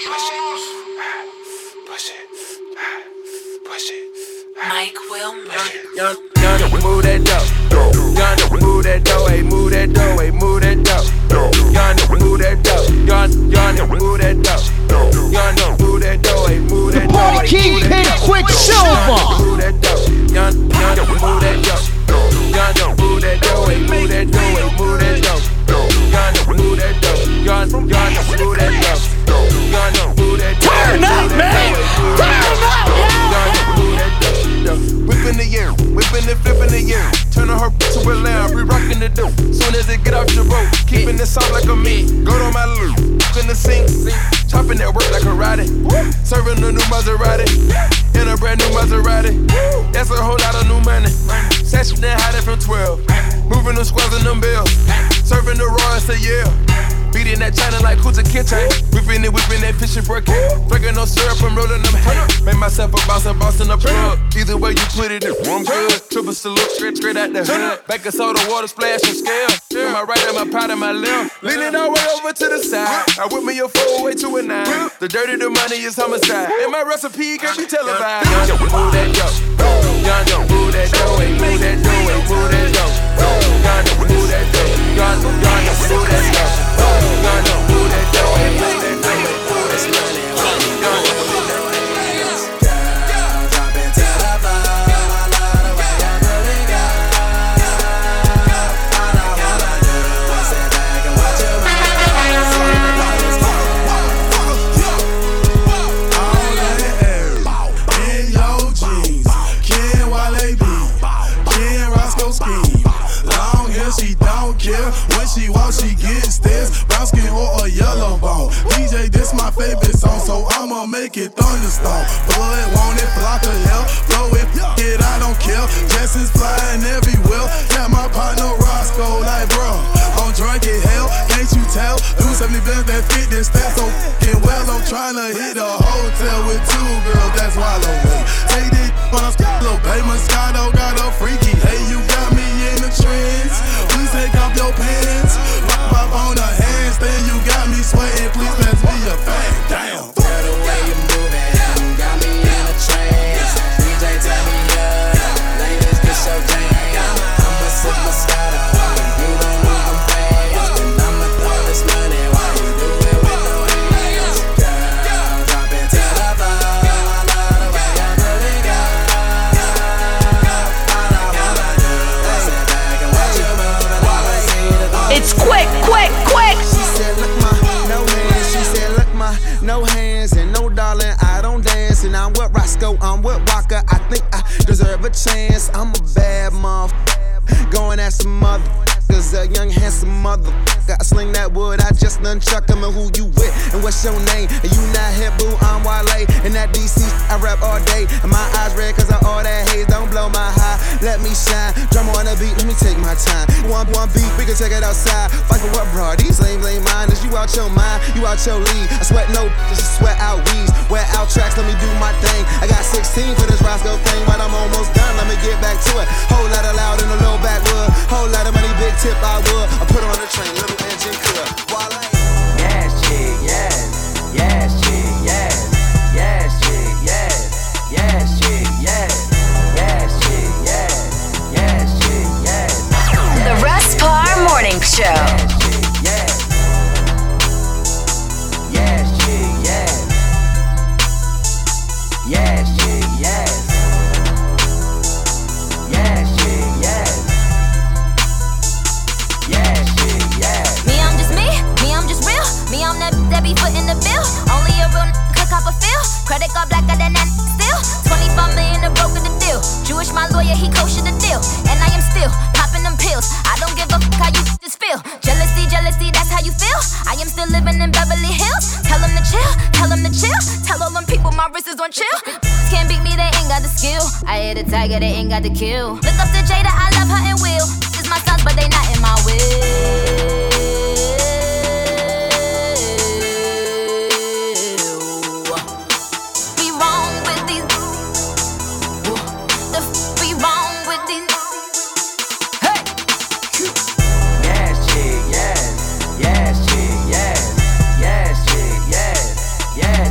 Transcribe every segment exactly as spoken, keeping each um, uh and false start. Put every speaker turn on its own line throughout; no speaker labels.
Push it. Push it.
Mike Wilmer.
Young, young, young, move that dough. Young, young, move that dough. Hey, move that dough. Hey, move that dough. Young, young, move that dough. Young, young, young, move that dough. Young, young, move that dough. Hey, move that dough.
Party Kingpin Quicksilver.
Move that dough. Young, young, young, move that dough. Young, young, move that dough. Hey, move that dough. Hey, move that dough. Young, young, move that dough. Young, young, young, move that dough. Young, young, move that dough.
Turn up, man. Turn up, yeah.
Whip in the air, whipping and flipping the air. Turning her to a lamb, re-rocking the dope. Soon as it get off the road, keeping it soft like a meat. Go to my loop, in the sink, chopping that work like a karate. Serving a new Maserati, in a brand new Maserati. That's a whole lot of new money. Session then hiding from twelve, moving them squares and them bills. Serving the Royals to yeah. Beating that China like Kuta Kinte. Whipping it, whipping that fishing for a cake. Drinking no syrup, I'm rolling them hay. Made myself a boss and boss in the plug. Either way you put it, I'm good. Triple salute, straight, straight out the hood. Back of soda, water splash and scale. To my right and my pot and my left. Leaning all the way over to the side. I whip me a four way to a nine. The dirty, the money is homicide. And my recipe can't be televised. Young, young, move that dough. Young, young, move that dough. Hey, move that dough. Hey, move that dough. Young, young, move that dough. Young, young, young, move that dough. Young, young, move that dough. Hey, move that dough. Hey, move that dough. Young, young, move that dough.
She don't care when she walks, she gets stares. Brown skin or a yellow bone. D J, this my favorite song, so I'ma make it thunderstorm. Blood, want it, block of hell. Blow it, it, I don't care. Jessens flying everywhere. Yeah, my partner Roscoe, like bro, I'm drunk in hell. Can't you tell? Do seventy bands that fit this stat so f***ing well. I'm trying to hit a hotel with two girls, that's Wallow Way. Take this when I'm little baby Moscato got a freaky. Hey, you got me in the trends. Please take off your pants. Pop up on the handstand. You got me sweating. Please pass me a bag. Damn.
Tell the way you moving, got me in a trance. D J tell me up, ladies get so jam. I'ma sip Moscato, you gon' move them fast. And I'ma throw this money while you do it with no hands. Girl, drop it to the floor. I love the way you put it, girl. All I wanna do is sit back and watch you moving.
It's quick, quick, quick.
She said, look my, no hands. She said, look my, no hands. And no darling, I don't dance. And I'm with Roscoe, I'm with Walker. I think I deserve a chance. I'm a bad motherfucker. Going at some motherfuckers. A young handsome motherfucker. I sling that wood, I just nunchuck him. And who you with? And what's your name? And you not hip, boo, I'm Wale. And that D C, I rap all day. And my eyes red cause of all that haze. Don't blow my high, let me shine. Drum on the beat, let me take my time. One, one beat, we can take it outside. Fight for what, bro? These lame, lame minders. You out your mind, you out your league. I sweat no, just sweat out weeds. Wear out tracks, let me do my thing. I got sixteen for this Roscoe thing, but I'm almost done. Let me get back to it. Whole lot of loud in a low backwood. Whole lot of money, big tip, I would. I put on the train, little engine could. Wale.
Yes, chick, yes. Yes, chick, yes. Yes, chick, yes. Yes, chick, yes. Yes, chick, yes. Yes, chick, yes.
The Russ Parr Morning Show.
Yes, chick, yes. Yes, chick, yes. Yes, chick, yes. Yes, chick, yes. Yes, chick, yes.
Me, I'm just me. Me, I'm just real. Me, I'm that that be footin' the bill. Only a real n***a could cop a feel. Credit card blacker than that still. twenty-five million to broker the deal. Jewish, my lawyer, he kosher the deal. And I am still popping them pills. I don't give a f*** how you just feel. Jealousy, jealousy, that's how you feel. I am still living in Beverly Hills. Tell them to chill, tell them to chill. Tell all them people my wrist is on chill. Can't beat me, they ain't got the skill. I hit a tiger, they ain't got the kill. Look up to Jada, I love her and Will. This is my sons, but they not in my will. Be wrong with these. The f- be wrong with these. Hey!
Yes, chick, yes. Yes, chick, yes. Yes, chick, yes. Yes,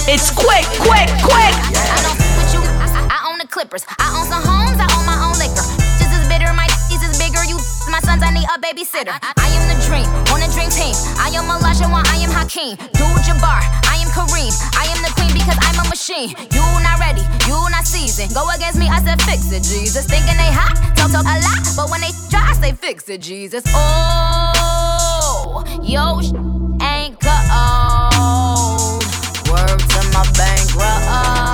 It's quick, quick, quick.
I don't f with you. I, I own the Clippers. I own some homes. I own my own liquor. Just as bitter, my is as bigger. You my sons, I need a babysitter. I am the dream on a dream team. I am Olajuwon, I am Hakeem. Abdul-Jabbar, I am Kareem. I am the queen because I'm a machine. You not ready, you not seasoned. Go against me, I said fix it, Jesus. Thinking they hot, talk talk a lot, but when they try, I say fix it, Jesus. Oh, yo, sh- ain't cold. Word to my bankroll.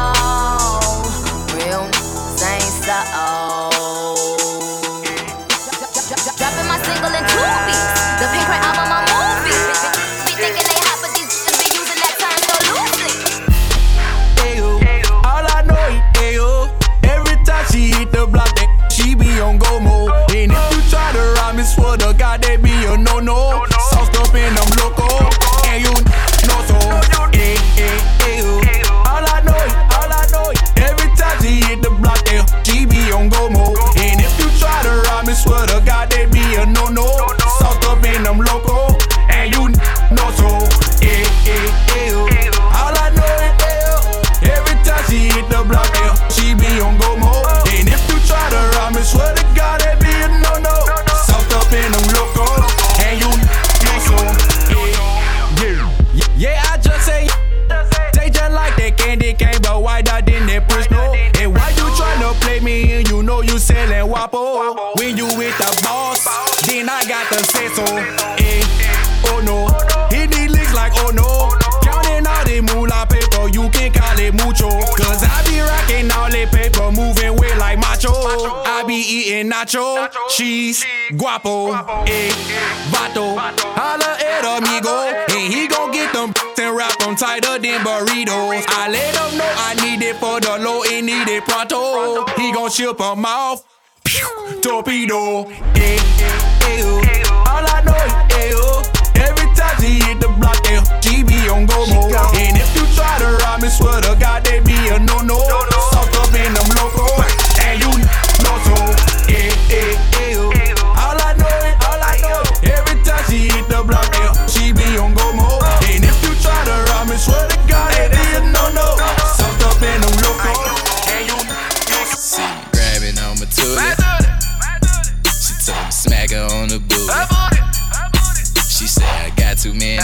Real ain't so. Dropping my single in two weeks. The Pink Print album, a movie. Be thinking they hot, but these bitches be using that term so loosely.
Ayo, all I know is ayo. Every time she hit the block, that she be on go mode. And if you try to rhyme, it's for the God, they be a no-no. Sauced up in them loco, and you know so. Ay, ay, ayo. All I know is, all I know is, every time she hit the block, that she be on go mode. And if you try to rhyme, it's for the God, they be a no-no. Sauced up in them loco, and you know so. Ay, ay, ayo. All I know is ayo. Every time she hit the block, ayo, she be on go mode. And if you try to rhyme, it's for the God, they be a no-no. Sauced up in them loco, and you know so. Yeah, yeah, I just say they just like that candy cane, but why that in that push no? And why you tryna play me and you know you sellin' Wapo? When you with the boss, then I got to say so. Eh, oh no, he need licks like oh no. Counting all the moolah paper, you can call it mucho. Cause I be rocking all the paper, moving weight like macho. I be eating nacho, cheese, guapo, eh, vato. Holla at amigo, and he gon' get them and wrap them tighter than burritos. I let him know I need it for the low and need it pronto. He gon' ship them off, pew, torpedo. Eh, eh, oh. All I know is ayo. Every time she hit the block, ayo, she be on go mode. And if you try to rhyme, it's swear to God, they be a no-no. Soaked up in them loco, and you know so. Eh, eh, ayo. All I know is, all I know is, every time she hit the block, ayo, she be on go mode. And if you try to rhyme, it's swear to God, they be a no-no. Soaked up in them loco, and you know so.
See me grabbing on my tulip. She told me smack her on the booty. She said I got too many.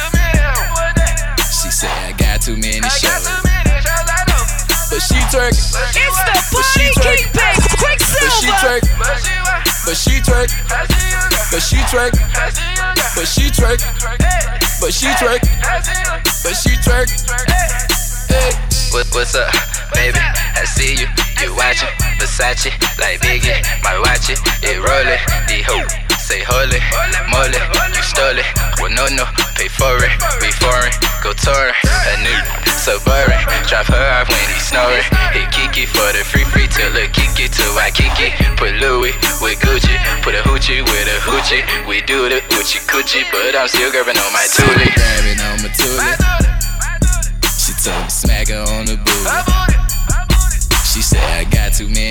She said I got too many shows. But she twerk.
It's the party kingpin,
But she
Quicksilver.
twerk. But she twerk. But she twerk. But she twerk. But she twerk. But she twerk. Hey.
What, what's up, baby? I see you, you watching Versace like Biggie. My watch it, it rollin'. The hoe say holy, moly, you stole it. Well, no, no, pay for it. We foreign, go touring. A new Suburban, drop her off when he snoring. Hit Kiki for the free free till the Kiki to Waikiki. Put Louis with Gucci, put a hoochie with a hoochie. We do the hoochie coochie, but I'm still grabbing on my toolie.
Grabbing on my tulip. She told me smack her on the booty. She said I got too many.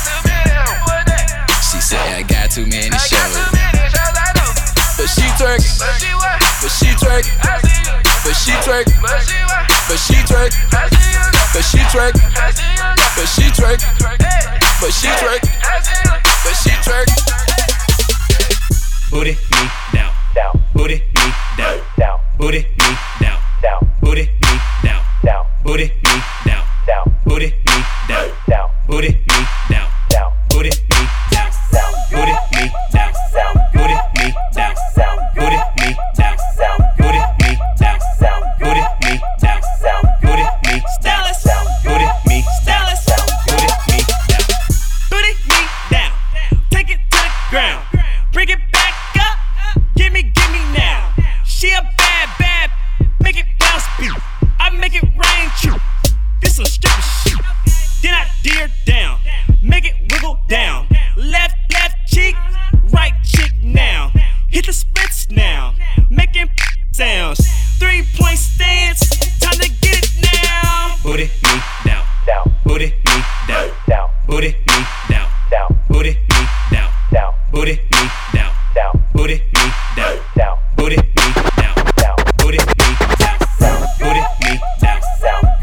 She said I got too many shows.
But she twerk. But she twerk. But she twerk. But she twerk. But she twerk. But she twerk. But she twerk. But she twerk.
Booty me down, down. Booty me down, down. Booty me down, down. Booty me down, down. Booty me down, down. Booty me down, down. Booty me down, down. Booty me down, down. Booty me down, down. Booty me down, down. Booty me down, down. Booty me down, down. Booty me down, down. Booty me stylist, booty me stylist, booty me down. Booty me down. Take it to the ground. Bring it back up. Gimme, gimme now. She a bad, bad. Make it bounce, beat. I make it rain, true. This a stripper shit. Then I deer down. Make it wiggle down. Left, left cheek. Right cheek now. Hit the splits now. Making sounds. Three point stance. Time to get it now. Booty me down. Down. Booty me down. Down. Booty me down. Down. Booty me down. Down. Booty me down. Down. Booty me down. Down. Booty me down. Down. Booty me down. Down. Booty me down. Down.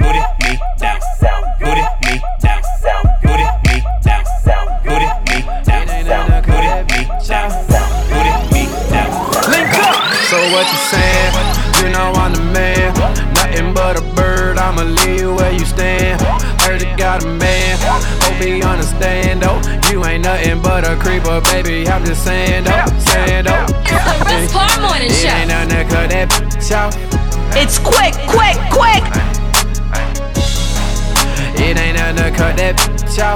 what you saying? You know I'm the man. Nothing but a bird, I'ma leave you where you stand. Heard you got a man, hope he understand though. You ain't nothing but a creeper, baby, I'm just saying though, saying though.
It's the Russ Parr Morning Show.
It ain't nothing to cut that bitch out.
It's quick, quick, quick.
It ain't nothing to cut that bitch out.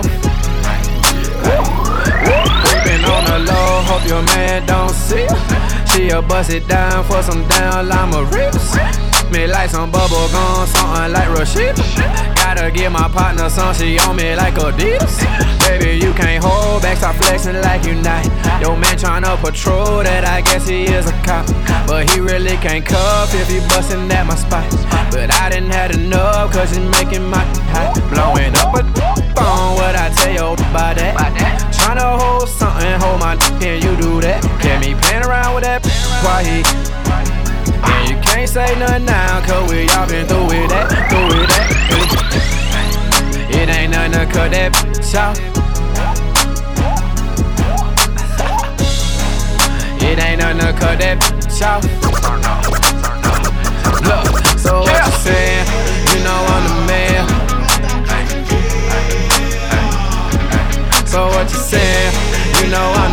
Creeping on the low, hope your man don't see. She'll bust it down for some down llama ribs. Me like some bubble gum, something like Rashida. Gotta give my partner some, she on me like Adidas. Baby, you can't hold back, stop flexing like you not. Your man tryna patrol that, I guess he is a cop. But he really can't cuff if he bustin' at my spot. But I didn't have enough, cause it's making my hot. Blowing up a phone, what I tell you about that? Tryna hold something, hold my and you do that. Get me playing around with that, why he? And you can't say nothing now, cause we all been through with that, through with that. It ain't nothing to cut that bitch off. It ain't nothing to cut that bitch off. Look, so what you saying? You know I'm the man. So what you saying? You know I'm